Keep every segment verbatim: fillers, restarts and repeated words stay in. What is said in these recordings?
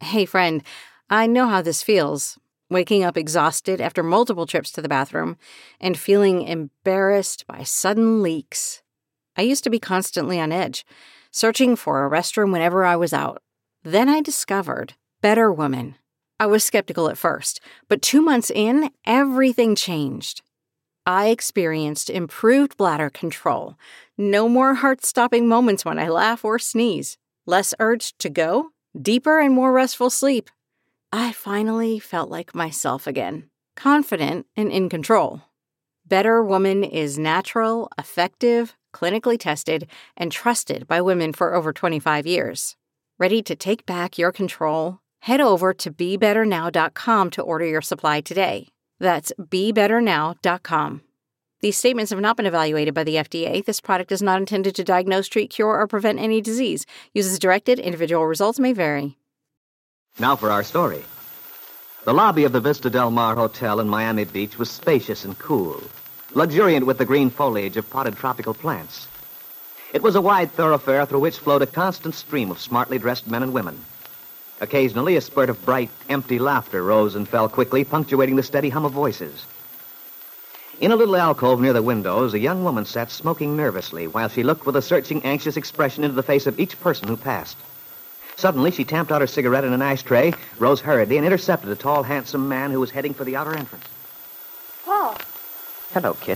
Hey, friend, I know how this feels. Waking up exhausted after multiple trips to the bathroom and feeling embarrassed by sudden leaks. I used to be constantly on edge, searching for a restroom whenever I was out. Then I discovered Better Woman. I was skeptical at first, but two months in, everything changed. I experienced improved bladder control, no more heart-stopping moments when I laugh or sneeze, less urge to go, deeper and more restful sleep. I finally felt like myself again, confident and in control. Better Woman is natural, effective, clinically tested, and trusted by women for over twenty-five years. Ready to take back your control? Head over to be better now dot com to order your supply today. That's be better now dot com. These statements have not been evaluated by the F D A. This product is not intended to diagnose, treat, cure, or prevent any disease. Use as directed. Individual results may vary. Now for our story. The lobby of the Vista Del Mar Hotel in Miami Beach was spacious and cool, luxuriant with the green foliage of potted tropical plants. It was a wide thoroughfare through which flowed a constant stream of smartly dressed men and women. Occasionally, a spurt of bright, empty laughter rose and fell quickly, punctuating the steady hum of voices. In a little alcove near the windows, a young woman sat smoking nervously while she looked with a searching, anxious expression into the face of each person who passed. Suddenly, she tamped out her cigarette in an ashtray, rose hurriedly, and intercepted a tall, handsome man who was heading for the outer entrance. Paul. Hello, Kit.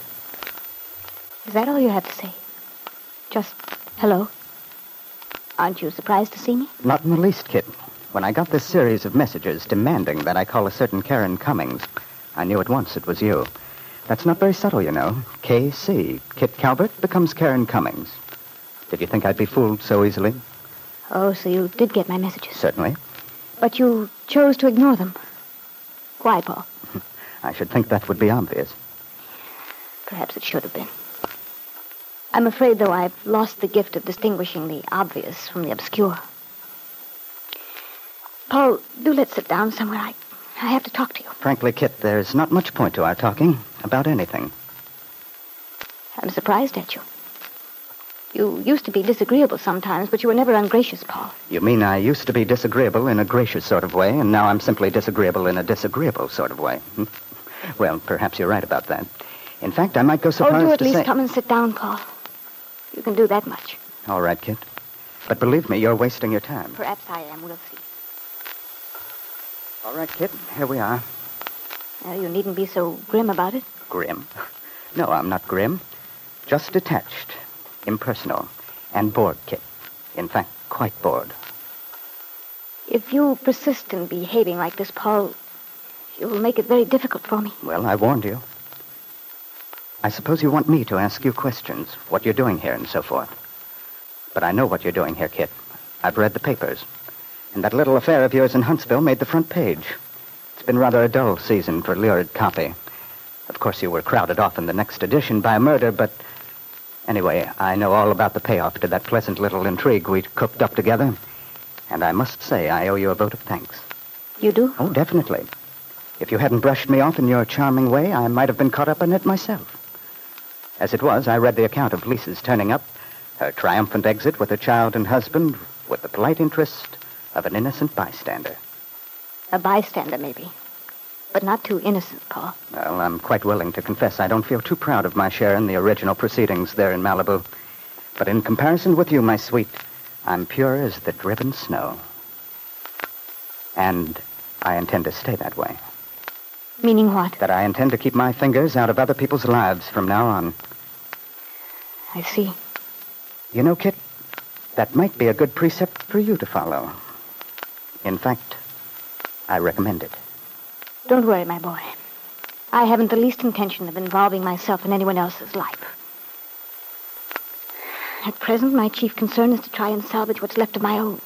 Is that all you have to say? Just hello? Aren't you surprised to see me? Not in the least, Kit. When I got this series of messages demanding that I call a certain Karen Cummings, I knew at once it was you. That's not very subtle, you know. K C, Kit Calvert, becomes Karen Cummings. Did you think I'd be fooled so easily? Oh, so you did get my messages. Certainly. But you chose to ignore them. Why, Paul? I should think that would be obvious. Perhaps it should have been. I'm afraid, though, I've lost the gift of distinguishing the obvious from the obscure. Paul, do let's sit down somewhere. I, I have to talk to you. Frankly, Kit, there's not much point to our talking about anything. I'm surprised at you. You used to be disagreeable sometimes, but you were never ungracious, Paul. You mean I used to be disagreeable in a gracious sort of way, and now I'm simply disagreeable in a disagreeable sort of way? Hmm? Well, perhaps you're right about that. In fact, I might go so far as to say... Oh, do at least come and sit down, Paul. You can do that much. All right, Kit. But believe me, you're wasting your time. Perhaps I am. We'll see. All right, Kit. Here we are. Well, you needn't be so grim about it. Grim? No, I'm not grim. Just detached, impersonal, and bored, Kit. In fact, quite bored. If you persist in behaving like this, Paul, you will make it very difficult for me. Well, I warned you. I suppose you want me to ask you questions, what you're doing here and so forth. But I know what you're doing here, Kit. I've read the papers. And that little affair of yours in Huntsville made the front page. It's been rather a dull season for lurid copy. Of course, you were crowded off in the next edition by a murder, but... Anyway, I know all about the payoff to that pleasant little intrigue we cooked up together. And I must say I owe you a vote of thanks. You do? Oh, definitely. If you hadn't brushed me off in your charming way, I might have been caught up in it myself. As it was, I read the account of Lisa's turning up, her triumphant exit with her child and husband, with the polite interest of an innocent bystander. A bystander, maybe. But not too innocent, Paul. Well, I'm quite willing to confess I don't feel too proud of my share in the original proceedings there in Malibu. But in comparison with you, my sweet, I'm pure as the driven snow. And I intend to stay that way. Meaning what? That I intend to keep my fingers out of other people's lives from now on. I see. You know, Kit, that might be a good precept for you to follow. In fact, I recommend it. Don't worry, my boy. I haven't the least intention of involving myself in anyone else's life. At present, my chief concern is to try and salvage what's left of my own.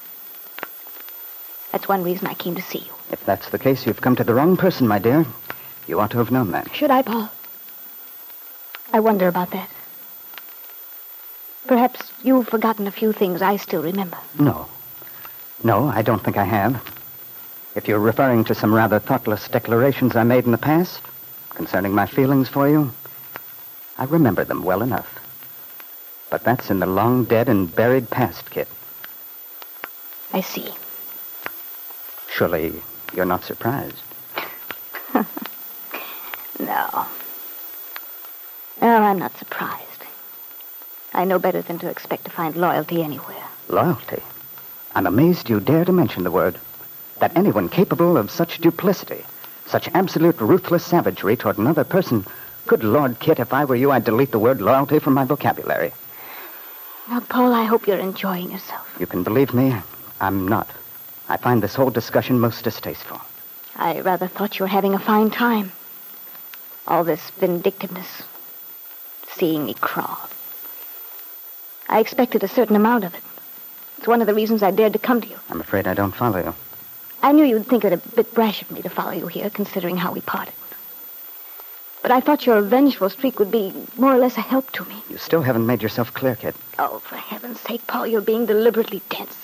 That's one reason I came to see you. If that's the case, you've come to the wrong person, my dear. You ought to have known that. Should I, Paul? I wonder about that. Perhaps you've forgotten a few things I still remember. No. No, I don't think I have. If you're referring to some rather thoughtless declarations I made in the past concerning my feelings for you, I remember them well enough. But that's in the long dead and buried past, Kit. I see. Surely you're not surprised. No. No, I'm not surprised. I know better than to expect to find loyalty anywhere. Loyalty? I'm amazed you dare to mention the word. That anyone capable of such duplicity, such absolute ruthless savagery toward another person... Good Lord, Kit, if I were you, I'd delete the word loyalty from my vocabulary. Now, Paul, I hope you're enjoying yourself. You can believe me, I'm not. I find this whole discussion most distasteful. I rather thought you were having a fine time. All this vindictiveness, seeing me crawl. I expected a certain amount of it. It's one of the reasons I dared to come to you. I'm afraid I don't follow you. I knew you'd think it a bit brash of me to follow you here, considering how we parted. But I thought your vengeful streak would be more or less a help to me. You still haven't made yourself clear, Kit. Oh, for heaven's sake, Paul, you're being deliberately dense.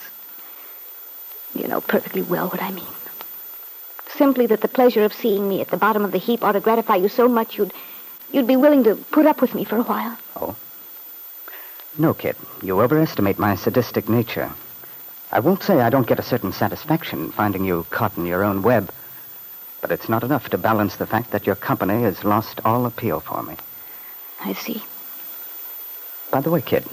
You know perfectly well what I mean. Simply that the pleasure of seeing me at the bottom of the heap ought to gratify you so much you'd, you'd be willing to put up with me for a while. Oh? No, Kit. You overestimate my sadistic nature. I won't say I don't get a certain satisfaction finding you caught in your own web. But it's not enough to balance the fact that your company has lost all appeal for me. I see. By the way, Kid,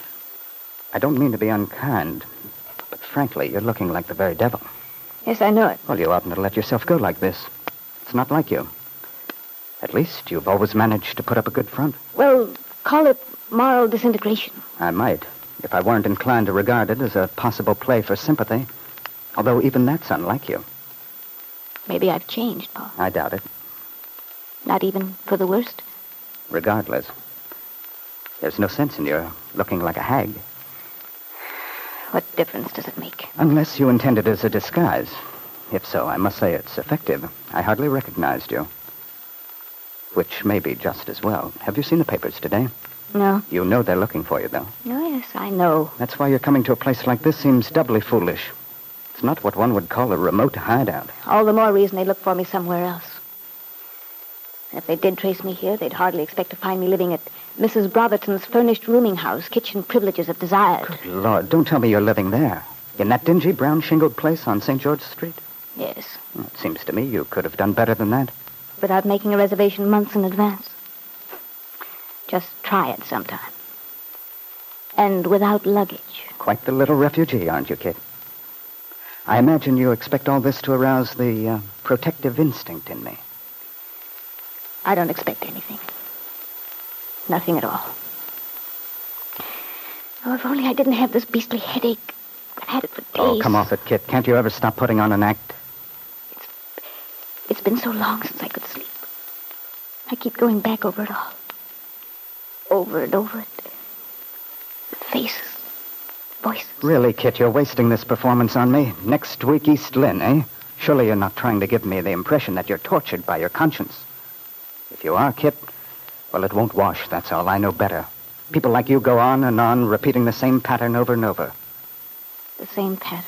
I don't mean to be unkind, but frankly, you're looking like the very devil. Yes, I know it. Well, you oughtn't to let yourself go like this. It's not like you. At least you've always managed to put up a good front. Well, call it moral disintegration. I might, if I weren't inclined to regard it as a possible play for sympathy. Although even that's unlike you. Maybe I've changed, Paul. I doubt it. Not even for the worst? Regardless. There's no sense in your looking like a hag. What difference does it make? Unless you intend it as a disguise. If so, I must say it's effective. I hardly recognized you. Which may be just as well. Have you seen the papers today? No. You know they're looking for you, though. Oh, yes, I know. That's why you're coming to a place like this seems doubly foolish. It's not what one would call a remote hideout. All the more reason they look for me somewhere else. And if they did trace me here, they'd hardly expect to find me living at Missus Brotherton's furnished rooming house, kitchen privileges if desired. Good Lord, don't tell me you're living there. In that dingy, brown-shingled place on Saint George Street? Yes. Well, it seems to me you could have done better than that. Without making a reservation months in advance. Just try it sometime. And without luggage. Quite the little refugee, aren't you, Kit? I imagine you expect all this to arouse the uh, protective instinct in me. I don't expect anything. Nothing at all. Oh, if only I didn't have this beastly headache. I've had it for days. Oh, come off it, Kit. Can't you ever stop putting on an act? It's, it's been so long since I could sleep. I keep going back over it all. Over and over it. The faces. Voices. Really, Kit, you're wasting this performance on me. Next week, East Lynne, eh? Surely you're not trying to give me the impression that you're tortured by your conscience. If you are, Kit, well, it won't wash, that's all. I know better. People like you go on and on, repeating the same pattern over and over. The same pattern.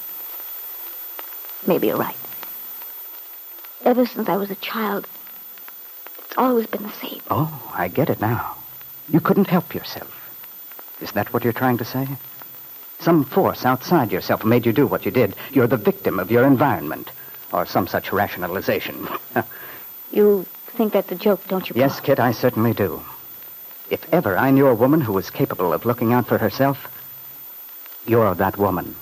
Maybe you're right. Ever since I was a child, it's always been the same. Oh, I get it now. You couldn't help yourself. Is that what you're trying to say? Some force outside yourself made you do what you did. You're the victim of your environment, or some such rationalization. You think that's a joke, don't you, Paul? Yes, Kit, I certainly do. If ever I knew a woman who was capable of looking out for herself, you're that woman.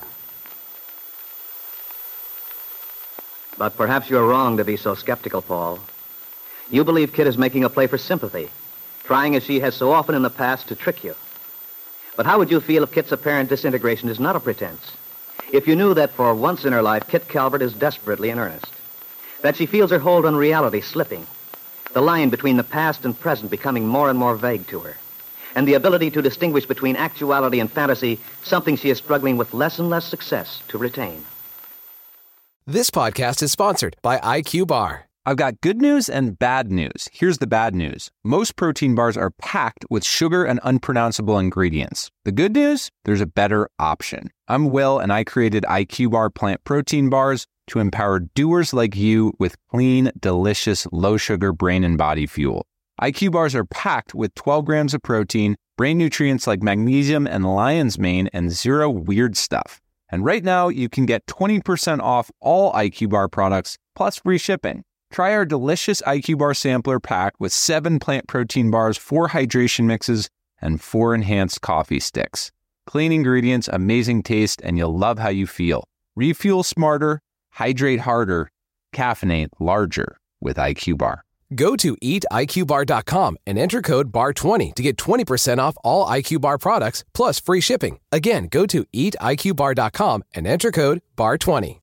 But perhaps you're wrong to be so skeptical, Paul. You believe Kit is making a play for sympathy, trying as she has so often in the past to trick you. But how would you feel if Kit's apparent disintegration is not a pretense? If you knew that for once in her life, Kit Calvert is desperately in earnest. That she feels her hold on reality slipping. The line between the past and present becoming more and more vague to her. And the ability to distinguish between actuality and fantasy, something she is struggling with less and less success to retain. This podcast is sponsored by I Q Bar. I've got good news and bad news. Here's the bad news. Most protein bars are packed with sugar and unpronounceable ingredients. The good news? There's a better option. I'm Will, and I created I Q Bar plant protein bars to empower doers like you with clean, delicious, low-sugar brain and body fuel. I Q Bars are packed with twelve grams of protein, brain nutrients like magnesium and lion's mane, and zero weird stuff. And right now, you can get twenty percent off all I Q Bar products, plus free shipping. Try our delicious I Q Bar sampler pack with seven plant protein bars, four hydration mixes, and four enhanced coffee sticks. Clean ingredients, amazing taste, and you'll love how you feel. Refuel smarter, hydrate harder, caffeinate larger with I Q Bar. Go to eat I Q bar dot com and enter code B A R twenty to get twenty percent off all I Q Bar products plus free shipping. Again, go to eat I Q bar dot com and enter code B A R twenty.